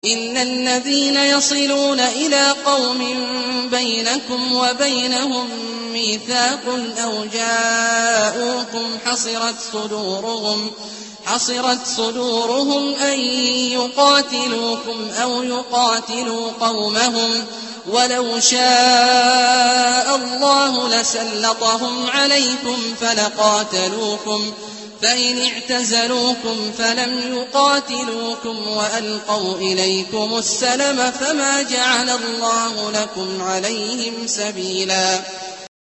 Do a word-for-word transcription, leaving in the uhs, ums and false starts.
إلا الذين يصلون إلى قوم بينكم وبينهم ميثاق أو جاءوكم حصرت صدورهم حصرت صدورهم أن يقاتلوكم أو يقاتلوا قومهم ولو شاء الله لسلطهم عليكم فلقاتلوكم فإن اعتزلوكم فلم يقاتلوكم وألقوا إليكم السلم فما جعل الله لكم عليهم سبيلا